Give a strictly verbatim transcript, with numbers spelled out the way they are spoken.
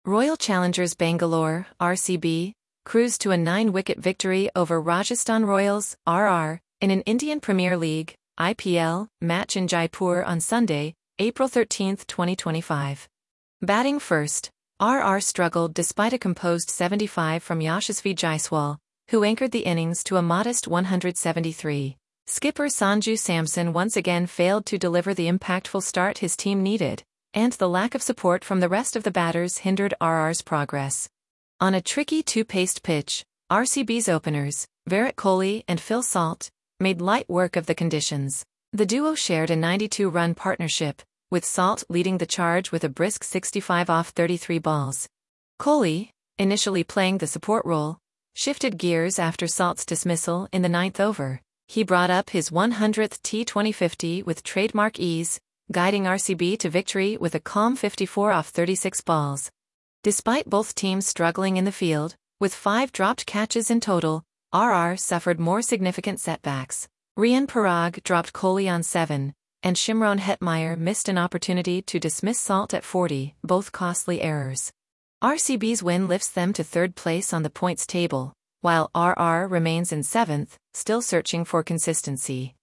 Royal Challengers Bangalore, R C B, cruised to a nine-wicket victory over Rajasthan Royals, R R, in an Indian Premier League, I P L, match in Jaipur on Sunday, April thirteenth, twenty twenty-five. Batting first, R R struggled despite a composed seventy-five from Yashasvi Jaiswal, who anchored the innings to a modest one hundred seventy-three. Skipper Sanju Samson once again failed to deliver the impactful start his team needed, and the lack of support from the rest of the batters hindered R R's progress. On a tricky two-paced pitch, R C B's openers, Virat Kohli and Phil Salt, made light work of the conditions. The duo shared a ninety-two-run partnership, with Salt leading the charge with a brisk sixty-five off thirty-three balls. Kohli, initially playing the support role, shifted gears after Salt's dismissal in the ninth over. He brought up his one hundredth T twenty fifty with trademark ease, guiding R C B to victory with a calm fifty-four off thirty-six balls. Despite both teams struggling in the field, with five dropped catches in total, R R suffered more significant setbacks. Rian Parag dropped Kohli on seven, and Shimron Hetmeyer missed an opportunity to dismiss Salt at forty, both costly errors. R C B's win lifts them to third place on the points table, while R R remains in seventh, still searching for consistency.